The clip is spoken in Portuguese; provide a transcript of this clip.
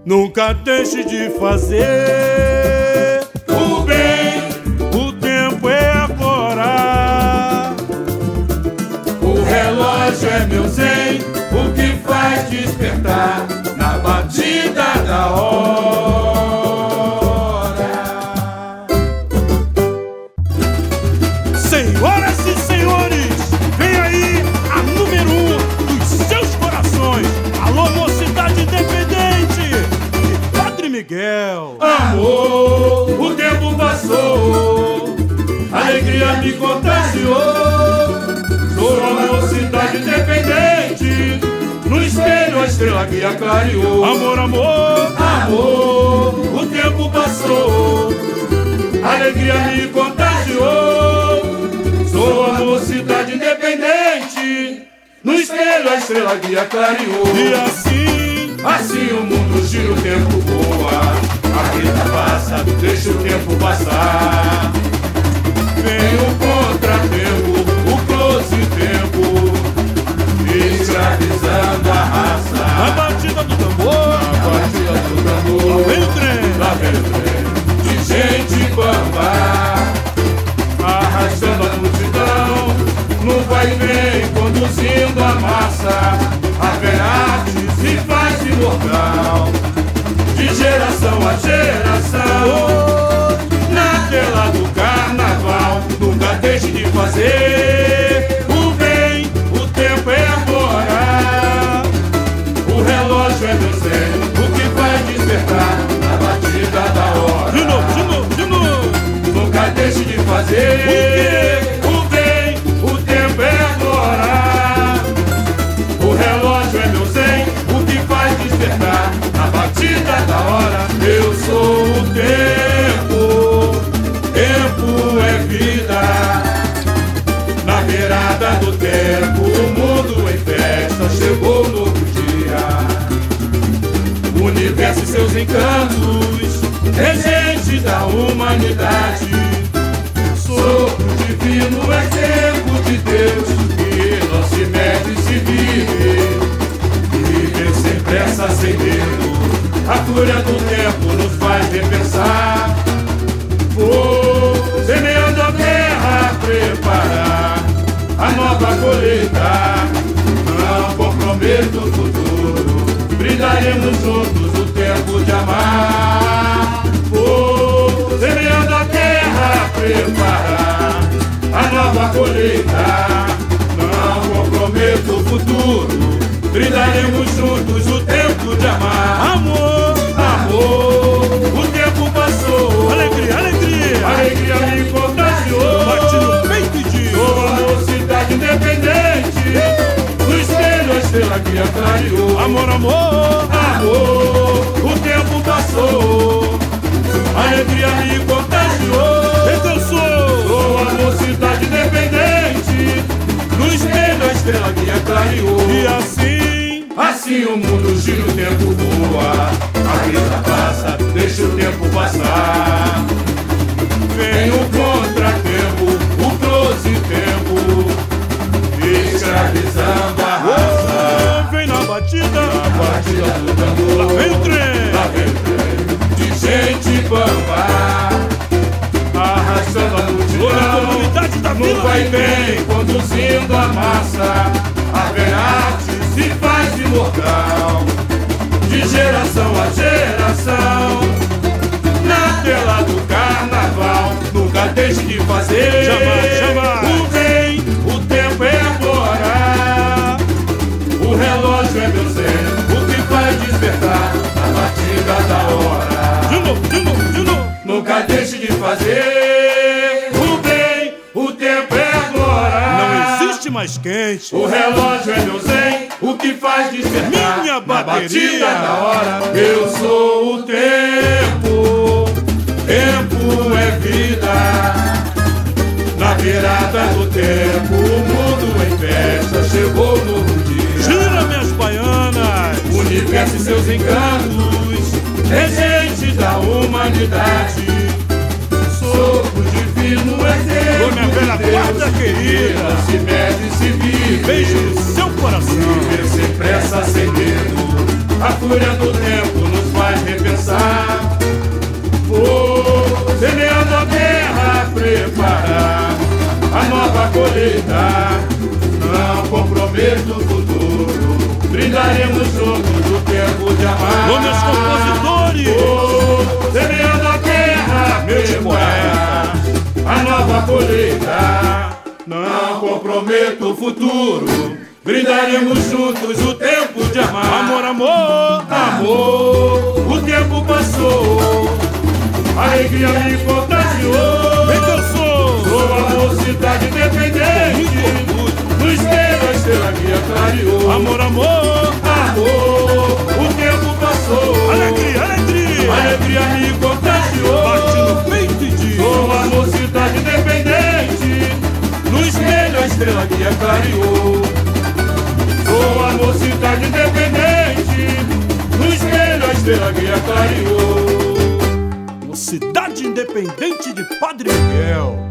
Nunca deixe de fazer o bem. O tempo é agora. O relógio é meu zen, o que faz despertar na batida da hora. Senhoras e senhores, vem aí a número 1 dos seus corações. Alô, Mocidade Independente e Padre Miguel. Amor, o tempo passou, alegria me contagiou. Sou a Mocidade Independente, no espelho a estrela guia clareou. Amor, amor, amor, o tempo passou, alegria me contagiou. Sou a Mocidade Independente, no espelho a estrela guia clareou. E assim o mundo gira, o tempo voa. A vida passa, deixa o tempo passar. Vem o contratempo, o close tempo, escravizando a raça. Na batida do tambor, na batida do tambor, lá vem o trem, lá vem o trem de gente bamba, arrastando a multidão, no vai e vem, conduzindo a massa. A arte se faz imortal, de geração a geração. Na tela do carnaval, nunca deixe de fazer o bem. O tempo é agora, o relógio é meu zen, o que faz despertar na batida da hora. De novo, de novo, de novo. Nunca deixe de fazer o bem. O tempo é agora, o relógio é meu zen, o que faz despertar na batida da hora. Eu sou o tempo, tempo é vida. Na beirada do tempo, o mundo em festa, chegou um novo dia. O universo e seus encantos, regente da humanidade. Sopro divino é tempo de Deus, que não se mede, se vive. Viver sem pressa, sem medo, a fúria do tempo nos faz repensar. Vou semeando a terra, preparar a nova colheita. Não comprometo o futuro, brindaremos juntos o tempo de amar. Vou semeando a terra, preparar a nova colheita. Não comprometo o futuro, brindaremos juntos o tempo de amar. Amor, amor, o tempo passou, alegria, alegria, alegria me contagiou. bate no peito e diz: sou a Mocidade Independente, no espelho a estrela que clareou. amor, amor, amor, o tempo passou, alegria me contagiou. então Sou a Mocidade Independente, no espelho a estrela que clareou. E assim o mundo gira, o tempo voa. A vida passa, deixa o tempo passar. Vem o contratempo, o close tempo, escravizando a raça. vem na batida do tambor, lá vem o trem, lá vem o trem de gente bamba, arrastando a toda a multidão. comunidade da No vila vai e vem, conduzindo a massa. A arte se faz imortal, de geração a geração. Na tela do carnaval, nunca deixe de fazer Jamais. o bem. O tempo é agora, o relógio é meu zen, o que faz despertar a batida da hora. de novo, de novo, de novo. Nunca deixe de fazer o bem. O tempo é agora, Não existe mais quente. o relógio é meu zen, o que faz despertar Minha na bateria. batida da hora. Eu sou o tempo, tempo é vida. Na virada do tempo, o mundo em festa, chegou o novo dia. Gira, minhas baianas, O universo e seus encantos, regente da humanidade. Sopro divino é Deus. Ô, minha velha guarda querida, Não se mede, se vive. beijo no seu coração. Viver sem pressa, sem medo. A fúria do tempo nos faz colheita, não comprometo o futuro. Brindaremos juntos o tempo de amar. Ô, meus compositores! Semeando a terra, meus poetas, a nova colheita, não comprometo o futuro. Brindaremos juntos o tempo de amar. Amor, amor, amor, o tempo passou, a alegria me contagiou. vem que eu Sou a mocidade independente, no espelho a estrela guia clareou. amor, amor, amor, o tempo passou, alegria, alegria, a alegria me contagiou. bate no peito e diz: Sou a mocidade independente, no espelho a estrela guia clareou. Sou a mocidade independente, no espelho a estrela guia clareou. Mocidade Independente de Padre Miguel.